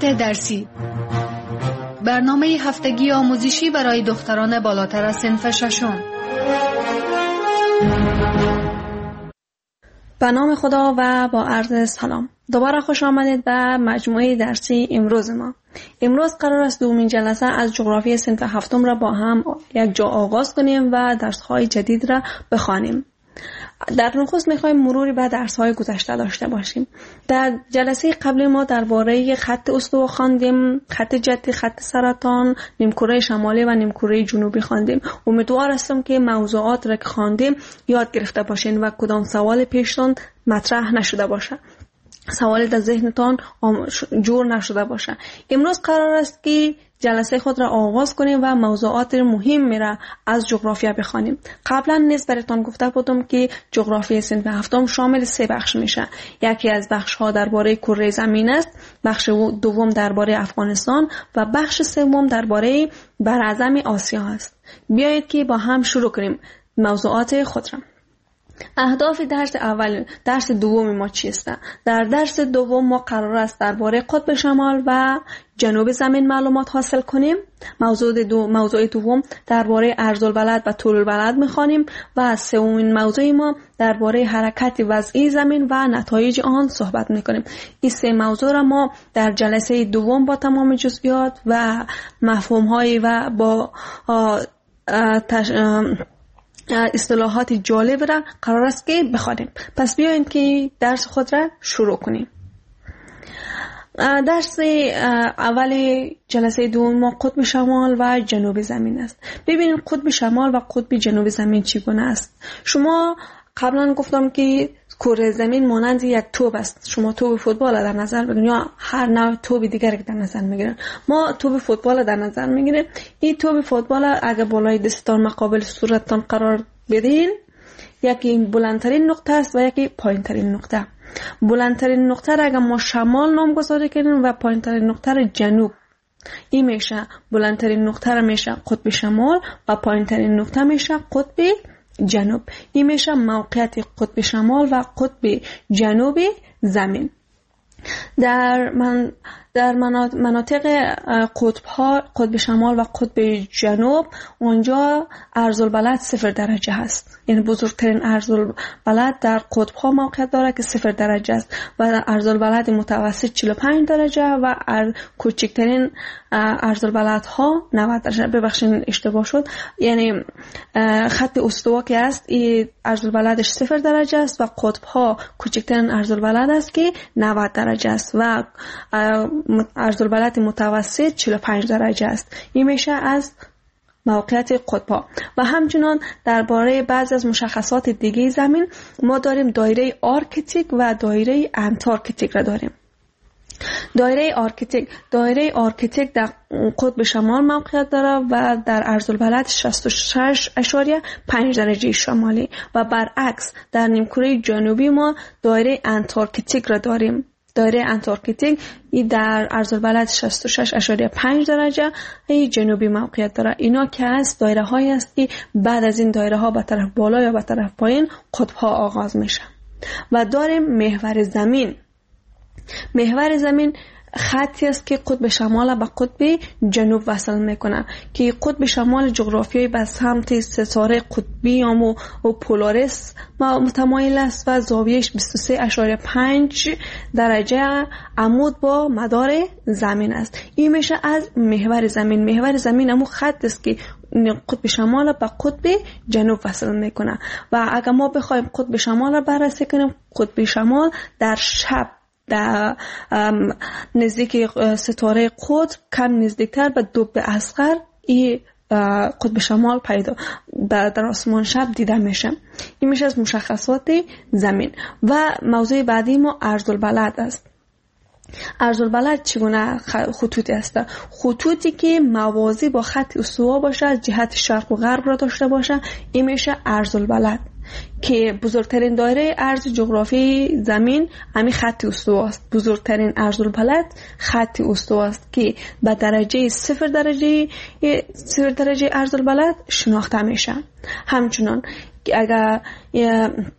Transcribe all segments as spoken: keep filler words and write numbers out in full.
موضوعات درسی، برنامه هفتگی آموزشی برای دختران بالاتر از صنف ششم. به نام خدا و با عرض سلام. دوباره خوش آمدید به مجموعه درسی امروز ما. امروز قرار است دومین جلسه از جغرافی صنف هفتم را با هم یک جا آغاز کنیم و درس‌های جدید را بخوانیم. در نخست می‌خوایم مروری به درس‌های گذشته داشته باشیم. در جلسه قبل ما درباره خط استوا خواندیم، خط جدی، خط سرطان، نیمکره شمالی و نیمکره جنوبی خواندیم. امیدوار هستم که موضوعات را که خواندیم یاد گرفته باشین و کدام سوال پیشتون مطرح نشده باشه، سوال در ذهنتان جور نشده باشه. امروز قرار است که جلسه خود را آغاز کنیم و موضوعات مهم را از جغرافیا بخوانیم. قبلا نیز براتون گفته بودم که جغرافی صنف هفتم شامل سه بخش میشه. یکی از بخش ها درباره کره زمین است، بخش دوم درباره افغانستان و بخش سوم درباره براعظم آسیا است. بیایید که با هم شروع کنیم موضوعات خود را. اهداف درس اول، درس دوم ما چیست؟ در درس دوم ما قرار است درباره قطب شمال و جنوب زمین معلومات حاصل کنیم. موضوع دو موضوع دوم درباره عرض البلد و طول البلد می‌خوانیم و سومین موضوع ما درباره حرکت وضعی زمین و نتایج آن صحبت می‌کنیم. این سه موضوع را ما در جلسه دوم با تمام جزئیات و مفاهیم و با آه آه تش... آه اصطلاحات جالب را قرار است که بخوانیم. پس بیایید که درس خود را شروع کنیم. درس اول جلسه دوم ما قطب شمال و جنوب زمین است. ببینید قطب شمال و قطب جنوب زمین چگونه است. شما قبلا گفتم که کره زمین مانند یک توپ است. شما توپ فوتبال در نظر بگیرید یا هر نوع توپ دیگری که در نظر میگیرید. ما توپ فوتبال در نظر میگیریم. این توپ فوتبال اگه بالای دستتان مقابل صورتتان قرار بدین، یکی بلندترین نقطه است و یکی پایینترین نقطه. بلندترین نقطه را اگه ما شمال نامگذاری کنیم و پایینترین نقطه را جنوب، این میشه بلندترین نقطه را میشه قطب شمال و پایینترین نقطه میشه قطب جنوب. این میشه موقعیت قطب شمال و قطب جنوب زمین. در من در مناطق قطب ها، قطب شمال و قطب جنوب، اونجا عرض البلد صفر درجه هست. یعنی بزرگترین عرض البلد در قطب ها موقعیت داره که صفر درجه است و عرض البلد متوسط چهل و پنج درجه و کوچکترین عرض البلد ها نود درجه. ببخشید اشتباه شد. یعنی خط استوا که است این عرض البلدش صفر درجه است و قطب ها کوچکترین عرض البلد است که نود درجه است و عرض البلد متوسط چهل و پنج درجه است. این میشه از موقعیت قطب‌ها. و همچنان درباره بعضی از مشخصات دیگه زمین ما داریم دایره آرکتیک و دایره انتارکتیک را داریم. دایره آرکتیک دایره آرکتیک در قطب شمال موقعیت داره و در عرض البلد شصت و شش و پنج درجه شمالی و برعکس در نیمکره جنوبی ما دایره انتارکتیک را داریم. دایره انتارکتیک ای در عرض البلد شصت و شش و پنج درجه ای جنوبی موقعیت داره. اینا که است دایره هایی است که بعد از این دایره ها به طرف بالا یا به طرف پایین قطب ها آغاز میشه. و داریم محور زمین. محور زمین خطی است که قطب شمال و قطب جنوب وصل میکنه که قطب شمال جغرافیایی به سمت ستاره قطبی و پولاریس متمایل است و زاویهش بیست و سه و پنج درجه عمود با مدار زمین است. این میشه از محور زمین. محور زمین همون خط است که قطب شمال و قطب جنوب وصل میکنه و اگر ما بخوایم قطب شمال را بررسی کنیم، قطب شمال در شب در نزدیک ستاره قطب کم نزدیکتر به دوب اصغر این قطب شمال پیدا در آسمان شب دیده میشه. این میشه از مشخصات زمین. و موضوع بعدی ما عرض البلد است. عرض البلد چگونه خطوطی است؟ خطوطی که موازی با خط استوا باشه، از جهت شرق و غرب را داشته باشه، این میشه عرض البلد که بزرگترین دایره عرض جغرافی زمین همین خط استوا است. بزرگترین عرض البلد خط استوا است که به درجه صفر درجه صفر درجه عرض البلد شناخته میشه. همچنان که اگر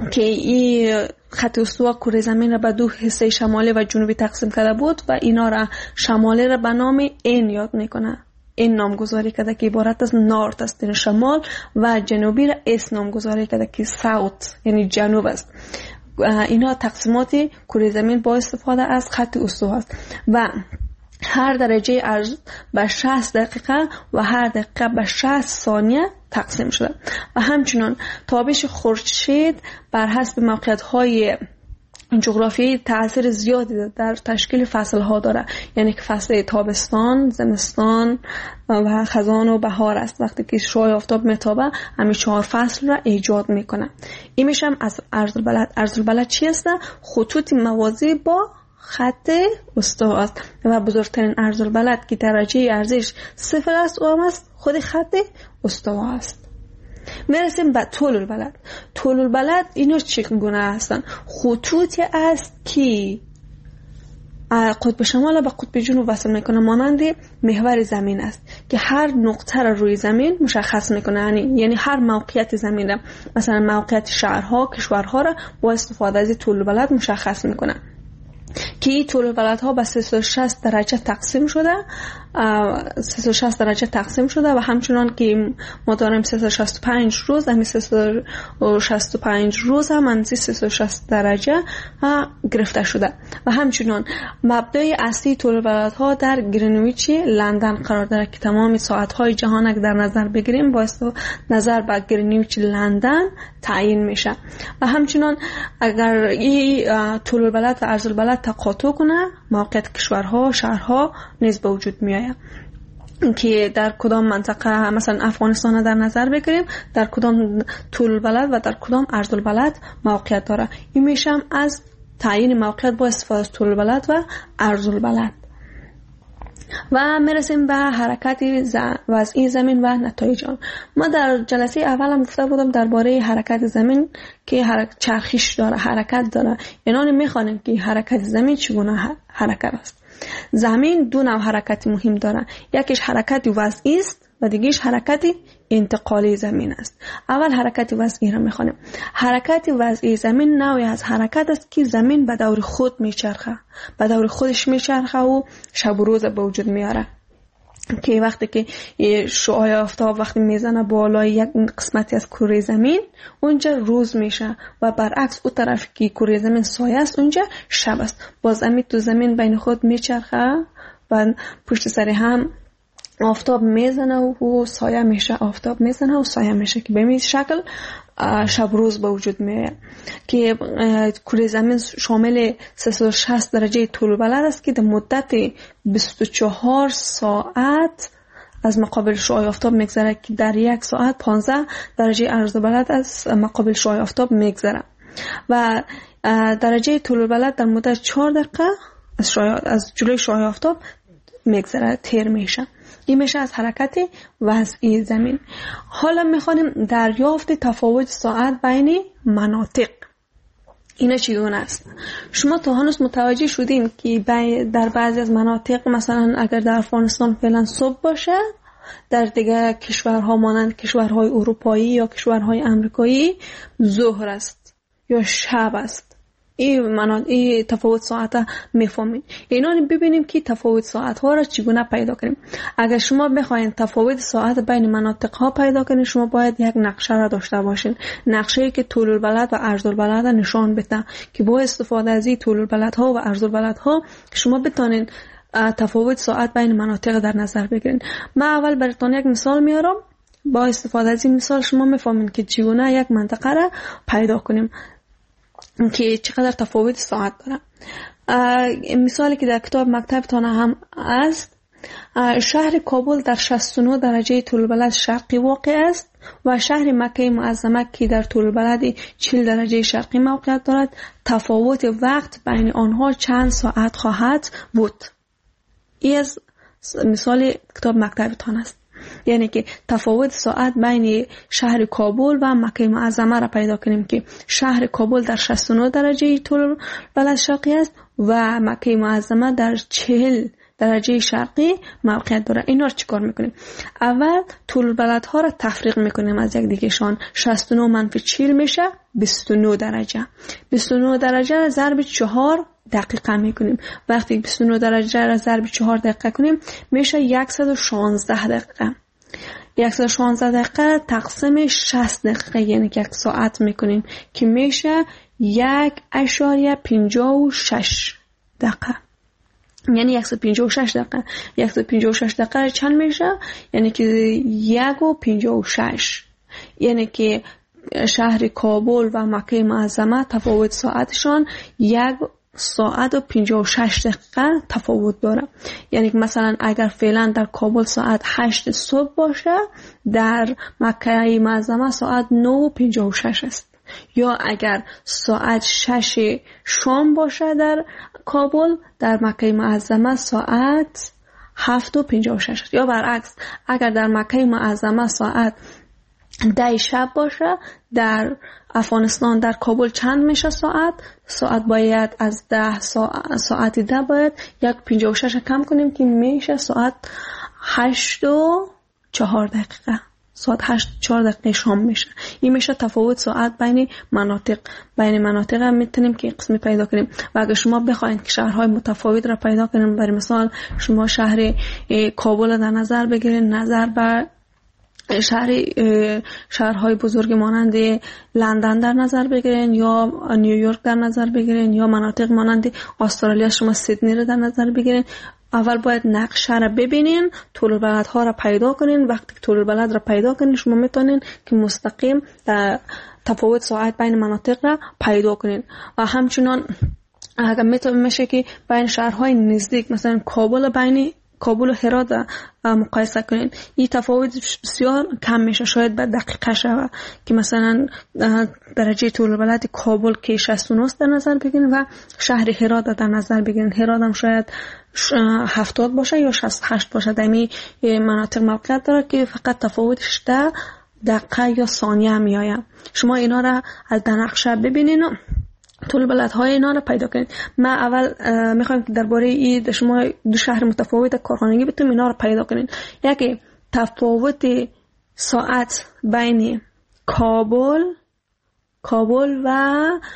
که این خط استوا کره زمین را به دو حصه شمالی و جنوبی تقسیم کرده بود و اینا را شمالی را به نام این یاد میکنه. این نامگذاری کرده که عبارت از نورت است یعنی شمال و جنوبی را اس نامگذاری کرده که ساوت یعنی جنوب است. اینا تقسیمات کره زمین با استفاده از خط استوا است و هر درجه عرض به شصت دقیقه و هر دقیقه به شصت ثانیه تقسیم شده و همچنین تابش خورشید بر حسب موقعیت‌های جغرافیایی تأثیر زیادی در تشکیل فصل‌ها داره. یعنی که فصل تابستان، زمستان و خزان و بهار است. وقتی که شعاع آفتاب میتابه همین چهار فصل را ایجاد میکنه. این میشه از عرض البلد. عرض البلد چی است؟ خطوط موازی با خط استوا است و بزرگترین عرض البلد که درجه ارزش صفر است او است خود خط استوا است. میرسیم به طول البلد. طول البلد اینا چگونه هستن؟ خطوطی است که قطب شمال و قطب جنوب وصل میکنه، مانند محور زمین است که هر نقطه را روی زمین مشخص میکنه. یعنی هر موقعیت زمین را، مثلا موقعیت شهرها، کشورها را با استفاده از طول البلد مشخص میکنه که این طول البلدها به سیصد و شصت درجه تقسیم شده سیصد و شصت درجه تقسیم شده و همچنان که ما داریم سیصد و شصت و پنج روز، همین سیصد و شصت و پنج روز هم از سیصد و شصت درجه گرفته شده و همچنان مبدای اصلی طول البلدها در گرینویچ لندن قرار داره که تمام ساعت‌های جهان اگر در نظر بگیریم با نظر به گرینویچ لندن تعیین میشه و همچنان اگر این طول البلد و عرض البلد تقاطع کنه موقعیت کشورها، شهرها نیز به وجود میاد که در کدام منطقه، مثلا افغانستان در نظر بگیریم در کدام طول البلد و در کدام عرض البلد موقعیت داره. این میشه از تعیین موقعیت با استفاده از طول البلد و عرض البلد. و میرسیم به حرکت وضعی زمین و نتایج آن. ما در جلسه اولم گفته بودم درباره حرکت زمین که حرکت چرخش داره، حرکت داره. اینان میخوانیم که حرکت زمین چگونه حرکت است. زمین دو نوع حرکت مهم داره. یکیش حرکت وضعی است و دیگهش حرکت انتقالی زمین است. اول حرکت وضعی را میخوانیم. حرکت وضعی زمین نوعی از حرکت است که زمین به دور خود میچرخه، به دور خودش میچرخه و شب و روز به وجود میاره. که وقتی که شعاع آفتاب وقتی میزنه بالای یک قسمتی از کره زمین اونجا روز میشه و برعکس اون طرف که کره زمین سایه است اونجا شب است. باز همین تو زمین بین خود میچرخه و پشت سر هم آفتاب میزنه و سایه میشه، آفتاب میزنه و سایه میشه که به این شکل شب روز به وجود میاد. که کره زمین شامل سیصد و شصت درجه طول البلد است که در مدت بیست و چهار ساعت از مقابل شعاع آفتاب میگذره که در یک ساعت پانزده درجه عرض البلد از مقابل شعاع آفتاب میگذره و درجه طول البلد در مدت چهار دقیقه از از جلوی شعاع آفتاب میگذره، تیر میشه. این میشه از حرکت وضعی زمین. حالا میخوانیم دریافت تفاوت ساعت بین مناطق. اینا چگونه است؟ شما تا هنوز متوجه شدین که در بعضی از مناطق، مثلا اگر در افغانستان فعلا صبح باشه، در دیگر کشورها مانند کشورهای اروپایی یا کشورهای امریکایی ظهر است یا شب است. این مناطق این تفاوت ساعت میفهمین. اینا ببینیم که تفاوت ساعت ها را چگونه پیدا کنیم. اگر شما بخواید تفاوت ساعت بین مناطق ها پیدا کنید، شما باید یک نقشه را داشته باشین. نقشه‌ای که طول البلد و عرض البلد نشان بده که با استفاده از این طول البلد ها و عرض البلد ها شما بتونین تفاوت ساعت بین مناطق در نظر بگیرین. من اول براتون یک مثال میارم. با استفاده از این مثال شما میفهمین که چگونه یک منطقه را پیدا کنیم که چقدر تفاوت ساعت داره. مثالی که در کتاب مکتبتان هم است، شهر کابل در شصت و نه درجه طول البلد شرقی واقع است و شهر مکه معظمه که در طول البلد چهل درجه شرقی موقعیت دارد. تفاوت وقت بین آنها چند ساعت خواهد بود. این از مثال کتاب مکتبتان است. یعنی که تفاوت ساعت بین شهر کابل و مکه معظمه را پیدا کنیم که شهر کابل در شصت و نه درجه طول البلد شرقی است و مکه معظمه در چهل درجه شرقی موقعیت داره. اینا رو چیکار میکنیم؟ اول طول البلدها رو تفریق میکنیم از یک دیگهشان. شصت و نه منفی چهل میشه بیست و نه درجه. بیست و نه درجه ضرب چهار دقیقه میکنیم. وقتی بیست و نه درجه را ضرب چهار دقیقه کنیم میشه صد و شانزده دقیقه. صد و شانزده دقیقه تقسیم شصت دقیقه یعنی که یک ساعت میکنیم که میشه یک اشاریه پنجاه و شش دقیقه. یعنی صد و پنجاه و شش دقیقه. صد و پنجاه و شش دقیقه چند میشه؟ یعنی که یک و پنجاه و شش. یعنی که شهر کابل و مکه معظمه تفاوت ساعتشان یک ساعت و پنجاه و شش دقیقه تفاوت داره. یعنی مثلا اگر فعلا در کابل ساعت هشت صبح باشه، در مکه معظمه ساعت نه و پنجاه و شش است. یا اگر ساعت شش شام باشه در کابل، در مکه معظمه ساعت هفت و پنجاه و شش است. یا برعکس اگر در مکه معظمه ساعت ده شب باشه، در افغانستان در کابل چند میشه ساعت؟ ساعت باید از ده ساعت, ساعت ده باید یک پنجاه و شش کم کنیم که میشه ساعت هشت و چهار دقیقه. ساعت هشت و چهار دقیقه شام میشه. این میشه تفاوت ساعت بین مناطق. بین مناطق هم میتونیم که قسمی پیدا کنیم. و اگر شما بخواید که شهرهای متفاوت را پیدا کنیم، برای مثال شما شهر کابل در نظر بگیرید، نظر بر شهر شهرهای بزرگ مانند لندن در نظر بگیرین یا نیویورک در نظر بگیرین یا مناطق مانند استرالیا شما سیدنی رو در نظر بگیرین. اول باید نقشه را ببینین، طول البلدها را پیدا کنین. وقتی طول البلد را پیدا کنین شما میتونین که مستقیم در تفاوت ساعت بین مناطق را پیدا کنین. و همچنان اگر میتونه میشه که بین شهرهای نزدیک مثلا کابل بین کابل و هرات مقایسه کنین، این تفاوت بسیار کم میشه. شاید به دقیقه شوه که مثلا درجه طول البلد کابل که شصت و نه در نظر بگیرین و شهر هرات در نظر بگیرین. هرات هم شاید هفتاد باشه یا شصت و هشت باشه. در این مناطق موقعیت داره که فقط تفاوتش در دقیقه یا ثانیه میآید. شما اینا را از نقشه ببینین و طول البلدهای اینا رو پیدا کنید. من اول میخوایم که درباره این شما دو شهر متفاوت کارخانگی بتونیم اینا رو پیدا کنید. یکی تفاوت ساعت بین کابل کابل و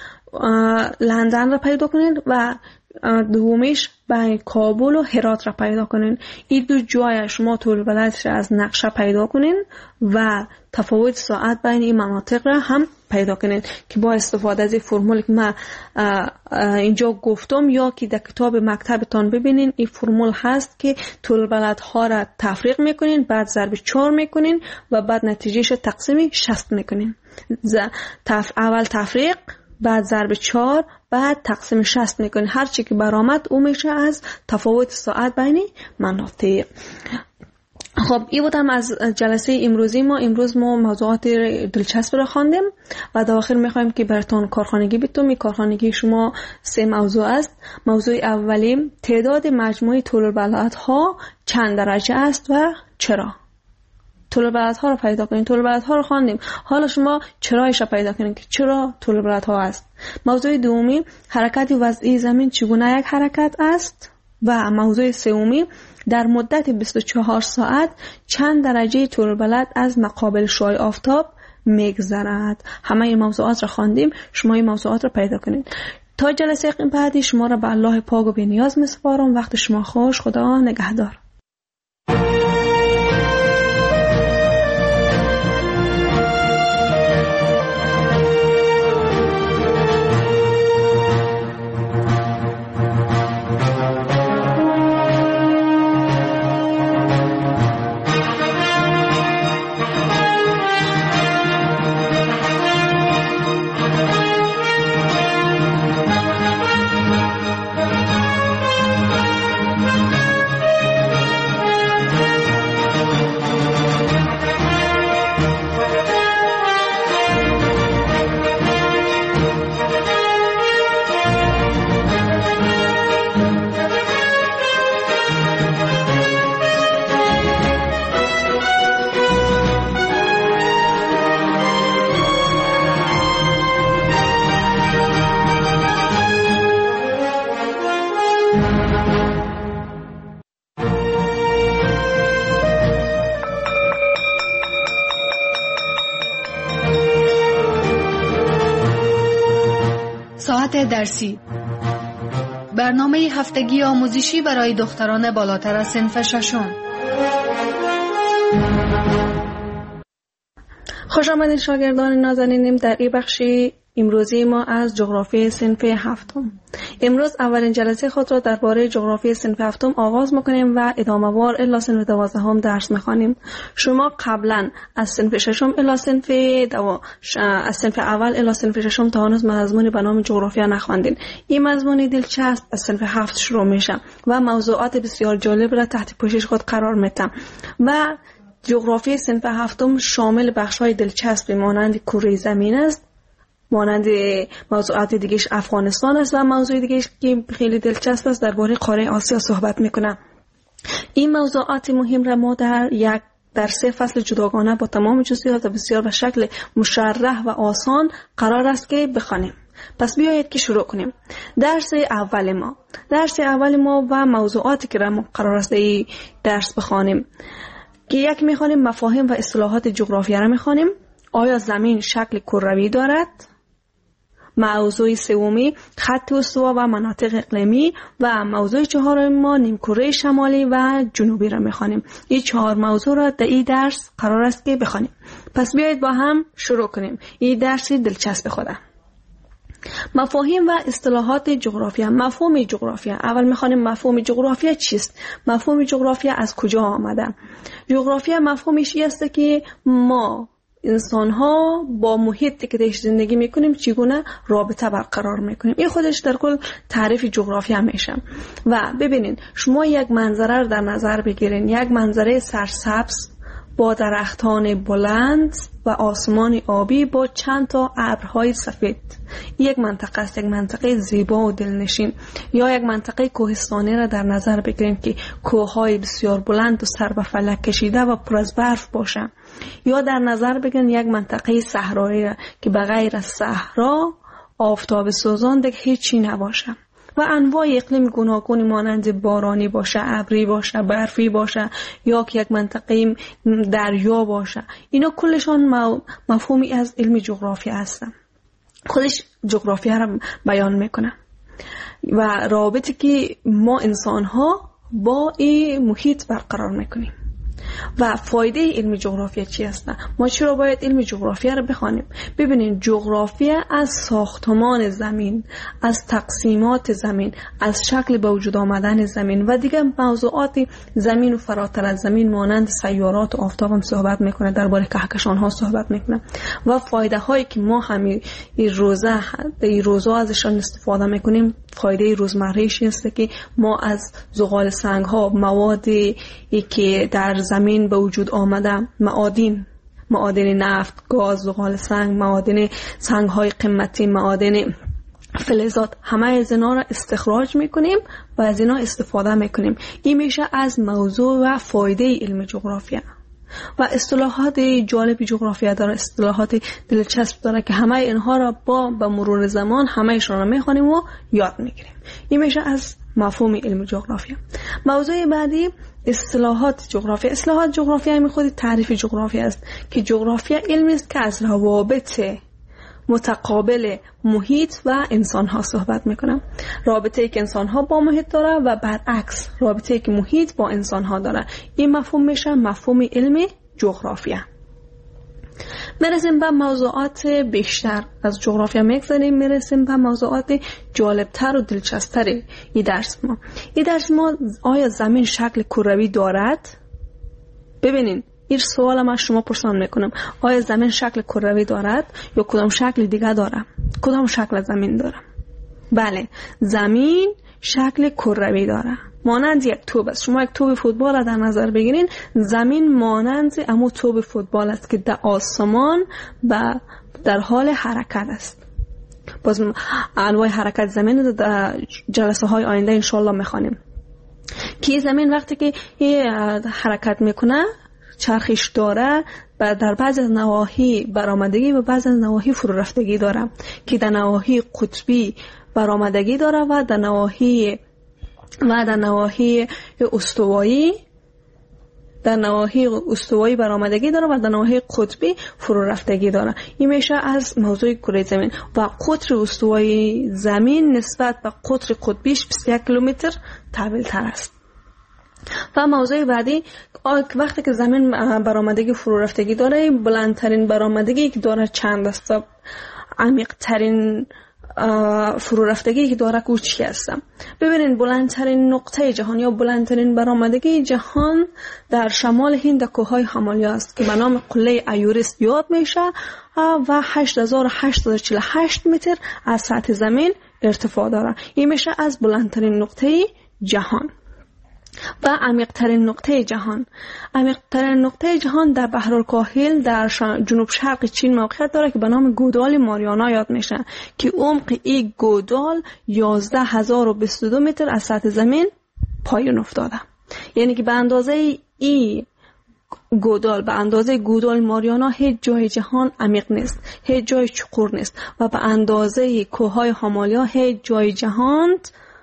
لندن رو پیدا کنید و دومیش بین کابل و هرات را پیدا کنین. این دو جای شما طول البلدش از نقشه پیدا کنین و تفاوت ساعت بین این مناطق را هم پیدا کنین که با استفاده از این فرمولی که من اینجا گفتم یا که در کتاب مکتبتان ببینین، این فرمول هست که طول البلدها را تفریق میکنین، بعد ضرب چهار میکنین و بعد نتیجهش تقسیم شصت میکنین. اول تفریق، بعد ضرب چهار، بعد تقسیم شصت میکنین. هر چی که برآمد او میشه از تفاوت ساعت بین مناطق. خب این بودم از جلسه امروزی ما. امروز ما موضوعات دلچسب رو خواندیم و در آخر میخوایم که براتون کارخانگی بتونم. این کارخانگی شما سه موضوع است. موضوع اولی تعداد مجموعی طول البلدها چند درجه است و چرا. طول البلدها رو پیدا کنین. طول البلدها رو خواندیم، حالا شما چرایش رو پیدا کنین که چرا طول البلدها است. موضوع دومی حرکت وضعی زمین چگونه یک حرکت است. و موضوع سومی در مدت بیست و چهار ساعت چند درجه طول البلد از مقابل شعاع آفتاب میگذرد. همه این موضوعات را خواندیم، شما این موضوعات را پیدا کنید. تا جلسه بعدی شما را به الله پاک و بی‌نیاز میسپارم. وقت شما خوش. خدا نگهدار. درسی، برنامه هفتگی آموزشی برای دختران بالاتر از صنف ششم. خوش آمدید شاگردان نازنینم در این بخش امروزی ما از جغرافی صنف هفتم. امروز اولین جلسه خود را درباره جغرافی صنف هفتم آغاز می‌کنیم و ادامه‌وار الی صنف دوازدهم درس می‌خوانیم. شما قبلا از صنف ششم الی صنف دو از صنف اول الی صنف ششم تا هنوز مضمون به نام جغرافیا نخواندین. این مضمون دلچسب از صنف هفت شروع میشه و موضوعات بسیار جالب را تحت پوشش خود قرار میده و جغرافی صنف هفتم شامل بخش‌های دلچسب مانند کره زمین است، مانند موضوعات دیگهش افغانستان است و موضوع دیگهش که خیلی دلچسب است درباره قاره آسیا صحبت میکنه. این موضوعات مهم را ما در یک در سه فصل جداگانه با تمام جزئیات و بسیار به شکل مشرح و آسان قرار است که بخوانیم. پس بیایید که شروع کنیم. درس اول ما درس اول ما و موضوعاتی که ما قرار است این درس بخوانیم که یک میخوانیم مفاهیم و اصطلاحات جغرافیا را میخوانیم. آیا زمین شکل کروی دارد؟ موضوع سومی خط استوا و مناطق اقلیمی و موضوع چهارم ما نیمکره شمالی و جنوبی را میخوانیم. این چهار موضوع را در این درس قرار است که بخوانیم. پس بیایید با هم شروع کنیم. این درس دلچسب خوده. مفاهیم و اصطلاحات جغرافیا. مفهوم جغرافیا. اول میخوانیم مفهوم جغرافیا چیست؟ مفهوم جغرافیا از کجا آمده؟ جغرافیا مفهومش این است که ما انسان ها با محیطی که درش زندگی میکنیم چگونه رابطه برقرار میکنیم. این خودش در کل تعریف جغرافیا میشه. و ببینین شما یک منظره رو در نظر بگیرین، یک منظره سرسبز با درختان بلند و آسمان آبی با چند تا ابرهای سفید. یک منطقه است، یک منطقه زیبا و دلنشین. یا یک منطقه کوهستانی را در نظر بگیریم که کوههای بسیار بلند و سر به فلک کشیده و پر از برف باشه. یا در نظر بگیریم یک منطقه صحرایی را که بغیر از صحرا آفتاب سوزان دیگه هیچی نباشه. و انواع اقلیم گوناگونی مانند بارانی باشه، ابری باشه، برفی باشه یا که یک منطقه دریا باشه. اینا کلشان مفهومی از علم جغرافیا هستن. خودش جغرافیا را بیان میکنه و رابطی که ما انسان ها با این محیط برقرار میکنیم. و فایده علم جغرافیا چی است؟ ما چرا باید علم جغرافیا رو بخوانیم؟ ببینید جغرافیا از ساختمان زمین، از تقسیمات زمین، از شکل به وجود آمدن زمین و دیگه موضوعات زمین و فراتر از زمین مانند سیارات و آفتاب هم صحبت میکنه، درباره کهکشان ها صحبت میکنه و فایده هایی که ما همین روزه این روزا ازشان استفاده میکنیم. فایده روزمره‌ایش است که ما از زغال سنگ ها، موادی که در زمین به وجود آمده، معادن معادن نفت، گاز، زغال سنگ، معادن سنگ های قیمتی، معادن فلزات، همه از اینا را استخراج میکنیم و از اینا استفاده میکنیم. این میشه از موضوع و فایده علم جغرافیا. و اصطلاحات جالب جغرافیا داره، اصطلاحات دلچسب داره که همه اینها را با به مرور زمان همه‌شون را میخوانیم و یاد میگیریم. این میشه از مفهوم علم جغرافیا. موضوع بعدی اصطلاحات جغرافیا. اصطلاحات جغرافیا همین خود تعریف جغرافیا است که جغرافیا علمی است که از روابط متقابل محیط و انسان ها صحبت میکنم. رابطه ای که انسان ها با محیط داره و برعکس رابطه ای که محیط با انسان ها داره. این مفهوم میشه مفهوم علم جغرافیا. میرسیم به موضوعات بیشتر از جغرافیا میگذاریم، میرسیم به موضوعات جالبتر و دلچسبتر این درس ما. این درس ما آیا زمین شکل کروی دارد؟ ببینین این سوال من شما پرسان میکنم، آیا زمین شکل کروی دارد یا کدام شکل دیگه داره؟ کدام شکل زمین داره؟ بله، زمین شکل کروی داره، مانند یک توپ است. شما یک توپ فوتبال در نظر بگیرین، زمین مانند اما توپ فوتبال است که در آسمان و در حال حرکت است. باز انواع حرکت زمین در جلسه های آینده انشالله میخوانیم که زمین وقتی که حرکت میکنه چرخش داره و در بعض از نواحی برآمدگی و بعض از نواحی فرو رفتگی داره که در نواحی قطبی برآمدگی داره و در نواحی و در نواحی استوایی در نواحی استوایی برآمدگی داره و در نواحی قطبی فرو رفتگی داره. این میشه از موضوع کره زمین و قطر استوایی زمین نسبت به قطر قطبیش بیست و یک کیلومتر طویل تر است. و موضوع بعدی وقتی که زمین برآمدگی فرو رفتگی داره، بلندترین برآمدگی که داره چند است؟ عمیق ترین فرو رفتگی که داره کوچکی است. ببینید بلندترین نقطه جهان یا بلندترین برآمدگی جهان در شمال هند کوههای هیمالیا است که به نام قله ایورست یاد میشه و هشت هزار و هشتصد و چهل و هشت متر از سطح زمین ارتفاع داره. این میشه از بلندترین نقطه جهان. و عمیق‌ترین نقطه جهان عمیق‌ترین نقطه جهان در بحرالکاهل در جنوب شرق چین موقعیت داره که به نام گودال ماریانا یاد میشه که عمق این گودال یازده هزار و بیست و دو متر از سطح زمین پایین افتاده. یعنی که به اندازه این گودال به اندازه گودال ماریانا هیچ جای جهان عمیق نیست، هیچ جای چقور نیست و به اندازه کوههای هیمالیا هیچ جای جهان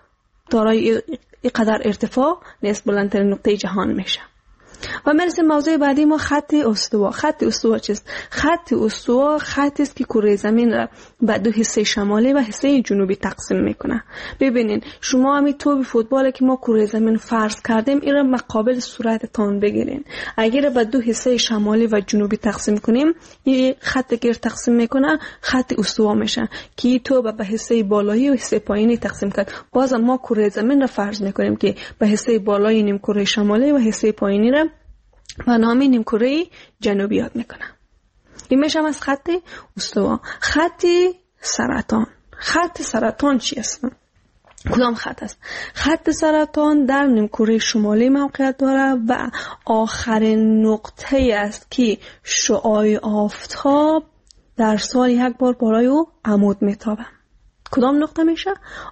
دارای اینقدر ارتفاع نیست. بلندترین نقطه جهان میشه. و میرسیم موضوع بعدی ما خط استوا. خط استوا چیست؟ خط استوا خطی است که کره زمین را به دو حصه شمالی و حصه جنوبی تقسیم میکنه. ببینین شما همین توپ فوتبال که ما کره زمین فرض کردیم این را مقابل صورتتان بگیرین. اگر به دو حصه شمالی و جنوبی تقسیم کنیم این خطی که تقسیم میکنه خط استوا میشه که تو به حصه بالایی و حصه پایینی تقسیم کرد. باز ما کره زمین را فرض میکنیم که به حصه بالایی نیم کره شمالی و حصه پایینی را و نامی نیمکره جنوبی یاد میکنه. این میشه از خط استوا. خط سرطان. خط سرطان چی است؟ کدام خط است؟ خط سرطان در نیمکره شمالی موقعیت داره و آخرین نقطه است که شعاع آفتاب در سال یک بار بالای او عمود میتابه. کدام نقطه میشه؟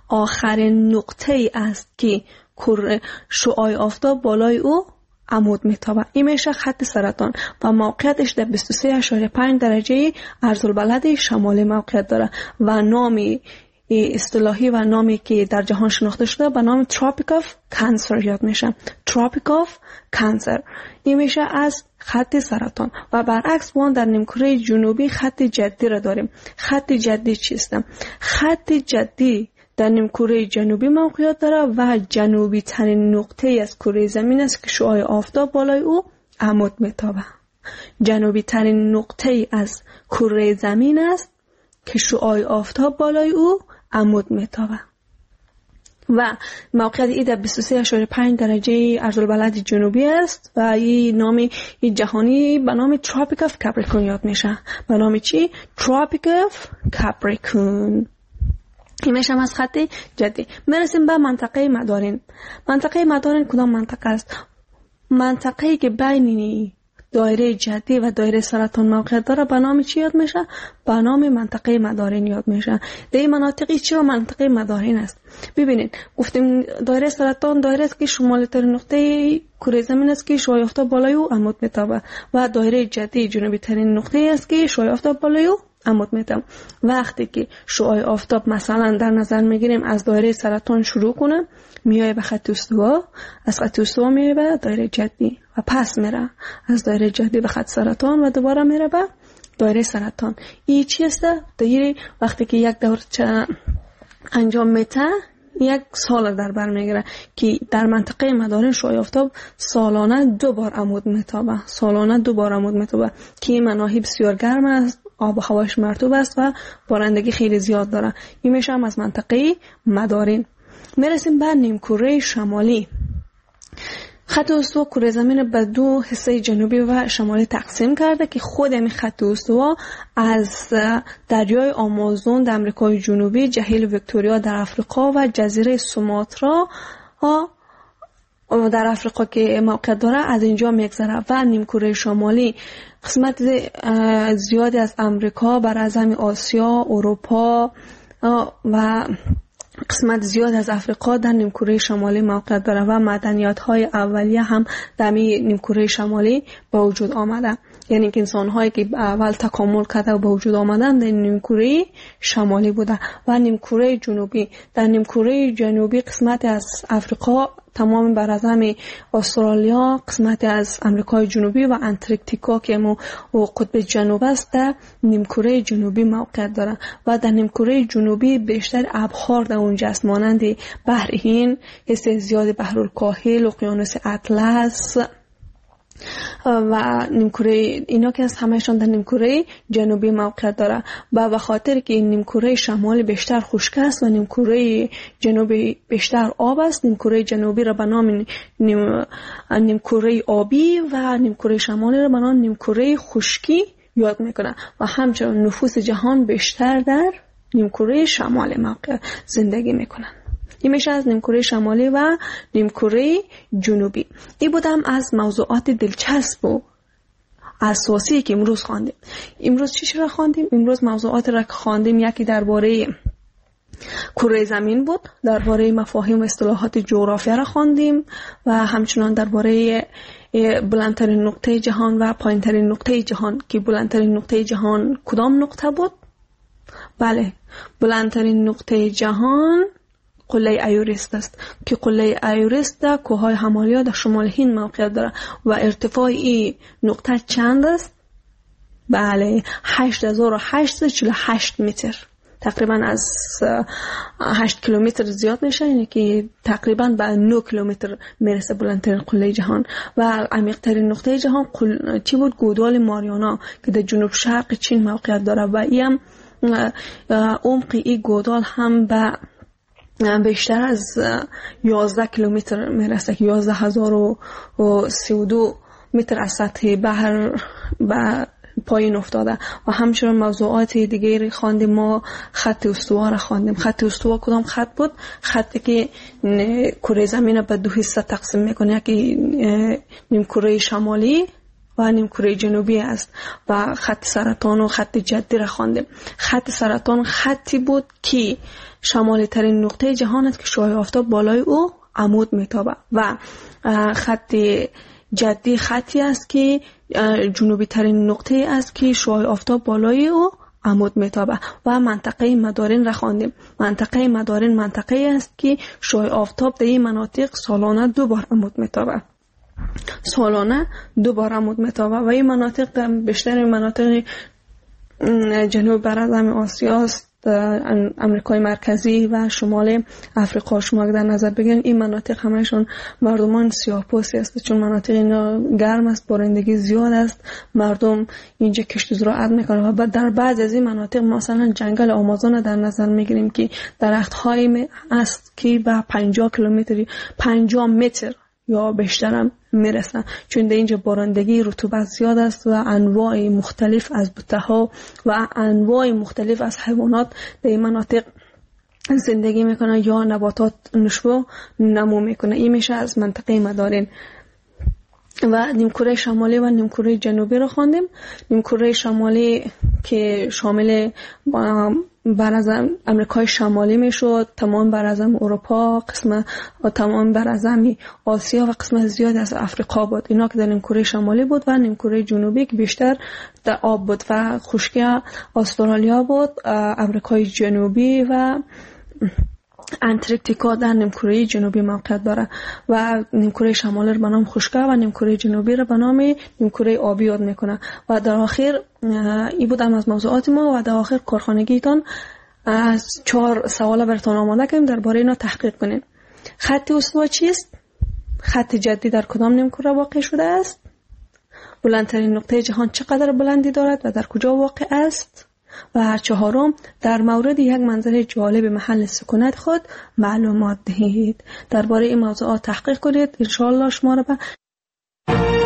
آخرین نقطه است که شعاع آفتاب بالای او عمود میتابه. این میشه خط سرطان و موقعیتش در بیست و سه اشاریه پنج درجه عرض‌البلد شمالی موقعیت داره و نامی اصطلاحی و نامی که در جهان شناخته شده به نام تروپیک آف کانسر یاد میشه. تروپیک آف کانسر این میشه از خط سرطان. و برعکس ما در نیمکره جنوبی خط جدی را داریم. خط جدی چیست؟ خط جدی در نیمکره جنوبی موقعیت داره و جنوبی ترین نقطه از کره زمین است که شعاع آفتاب بالای او عمود میتابه. جنوبی ترین نقطه از کره زمین است که شعاع آفتاب بالای او عمود میتابه و موقعیت ای در بیست و سه اشاریه پنج درجه عرض‌البلد جنوبی است و این نامی این جهانی به نام تروپیک آف کاپریکون یاد میشه. به نام چی؟ تروپیک آف کاپریکون. این میشه از خط جدی. میرسیم به منطقه مدارین. منطقه مدارین کدام منطقه است؟ منطقه‌ای که بین دایره جدی و دایره سرطان موقعیت داره به نام چی یاد میشه؟ به نام منطقه مدارین یاد میشه. در این مناطقی چرا منطقه مدارین است؟ ببینید گفتیم دایره سرطان دایره است که شمالی ترین نقطه کره زمین است که شعاع آفتاب بالای او عمود میتابه و دایره جدی جنوبی ترین نقطه است که شعاع آفتاب بالای او عمود میتابه. وقتی که شعاع آفتاب مثلا در نظر میگیریم از دایره سرطان شروع کنه میای به خط استوا، از خط استوا میای به دایره جدی و پس میره از دایره جدی به خط سرطان و دوباره میره به دایره سرطان. این چی است؟ دایره وقتی که یک دور انجام میده یک سال در بر میگیره که در منطقه مدارین شعاع آفتاب سالانه دو بار عمود میتابه. سالانه دو بار عمود میتابه که مناهی بسیار گرم است، آب و هواش مرطوب است و بارندگی خیلی زیاد داره. این میشه هم از منطقه مدارین. میرسیم به نیمکره شمالی. خط استوا کره زمین به دو حصه جنوبی و شمالی تقسیم کرده که خود این خط استوا از دریای آمازون در امریکای جنوبی، جهیل ویکتوریا در افریقا و جزیره سوماترا در افریقا که موقعیت داره از اینجا میگذره و نیمکره شمالی قسمت زیادی از امریکا، براعظم آسیا، اروپا و قسمت زیاد از افریقا در نیمکره شمالی موقعیت داره و مدنیت‌های اولیه هم در نیمکره شمالی به وجود آمده. یعنی که انسان‌هایی که اول تکامل کرده و به وجود آمدن در نیمکره شمالی بوده. و نیمکره جنوبی، در نیمکره جنوبی قسمت از افریقا تمام براعظم استرالیا، قسمتی از امریکای جنوبی و انتارکتیکا که مو قطب جنوب است در نیمکره جنوبی موقعیت داره و در نیمکره جنوبی بیشتر ابحار در اونجا است، مانند بحر هند، حصه زیاد بحرالکاهل، اقیانوس اطلس و نیمکره اینا که از همهشان در نیمکره جنوبی موقعیت داره و به خاطر که این نیمکره شمالی بیشتر خشک است و نیمکره جنوبی بیشتر آب است، نیمکره جنوبی را به نام نیم نیمکره آبی و نیمکره شمالی را به نام نیمکره خشکی یاد میکنه و همچنین نفوس جهان بیشتر در نیمکره شمالی موقع زندگی میکنن. این میشه از نیمکره شمالی و نیمکره جنوبی. این بودم از موضوعات دلچسب و اساسی که امروز خواندیم. امروز چی را خواندیم؟ امروز موضوعات را خواندیم. یکی درباره کره زمین بود، درباره مفاهیم و اصطلاحات جغرافیا را خواندیم و همچنان درباره بلندترین نقطه جهان و پایینترین نقطه جهان که بلندترین نقطه جهان کدام نقطه بود؟ بله، بلندترین نقطه جهان قله ایورست است که قله ایورست در کوههای همالیا در شمال هند موقعیت دارد و ارتفاع این نقطه چند است؟ بله، هشت هزار و هشتصد و چهل و هشت متر، تقریبا از هشت کیلومتر زیاد میشه، یعنی که تقریبا به نه کیلومتر میرسه بلندترین قله جهان. و عمیق‌ترین نقطه جهان قل... چی بود؟ گودال ماریانا که در جنوب شرق چین موقعیت داره و این عمق این گودال هم به بیشتر از یازده کیلومتر میرسه که یازده هزار و سی و دو متر از سطح بحر به پایین افتاده. و همچنین موضوعات دیگری خواندیم. ما خط استوا را خواندیم. خط استوا کدام خط بود؟ خطی که کره زمین به دو حصه تقسیم میکنه، یکی نیمکره شمالی و نیمکره جنوبی است. و خط سرطان و خط جدی را خواندیم. خط سرطان خطی بود که شمالی ترین نقطه جهان است که شعاع آفتاب بالای او عمود میتابه و خط جدی خطی است که جنوبی ترین نقطه است که شعاع آفتاب بالای او عمود میتابه. و منطقه مدارین را خواندیم. منطقه مدارین منطقه است که شعاع آفتاب در این مناطق سالانه دو بار عمود میتابه. سالانه دو بار عمود میتابه و این مناطق بیشتر مناطق جنوب براعظم آسیا است، امریکای مرکزی و شمال افریقا. شما اگر در نظر بگیرید این مناطق همشون مردمان سیاه‌پوستی است، چون مناطق اینا گرم است، بارندگی زیاد است، مردم اینجا کشت و زراعت میکنن. و بعد در بعض از این مناطق مثلا جنگل آمازون در نظر میگیریم که درخت‌های است که به پنجاه کیلومتر پنجاه متر یا بیشتر هم میرسن، چون در اینجا بارندگی رطوبت زیاد است و انواع مختلف از بوته‌ها و انواع مختلف از حیوانات در این مناطق زندگی میکنن یا نباتات نشو نمو میکنه. این میشه از منطقه مدارین. و نیمکره شمالی و نیمکره جنوبی رو خواندیم. نیمکره شمالی که شامل براعظم امریکای شمالی میشد، تمام براعظم اروپا، قسم و تمام براعظم آسیا و قسم زیاد از افریقا بود. اینا که در نیمکره شمالی بود. و نیمکره جنوبی که بیشتر در آب بود و خشکی استرالیا بود، امریکای جنوبی و انتارکتیکا در نیمکره جنوبی موقعیت داره. و نیمکره شمالی رو به نام خشکی و نیمکره جنوبی رو به نام نیمکره آبی یاد میکنه. و در آخر این بود از موضوعات ما. و در آخر کارخانگیتان از چهار سوال براتون آماده کردیم، درباره اینا تحقیق کنین. خط استوا چیست؟ خط جدی در کدام نیمکره واقع شده است؟ بلندترین نقطه جهان چقدر بلندی دارد و در کجا واقع است؟ و چهارم، در مورد یک منظره جالب محل سکونت خود معلومات دهید. درباره این موضوعات تحقیق کنید. ان شاء الله شما را به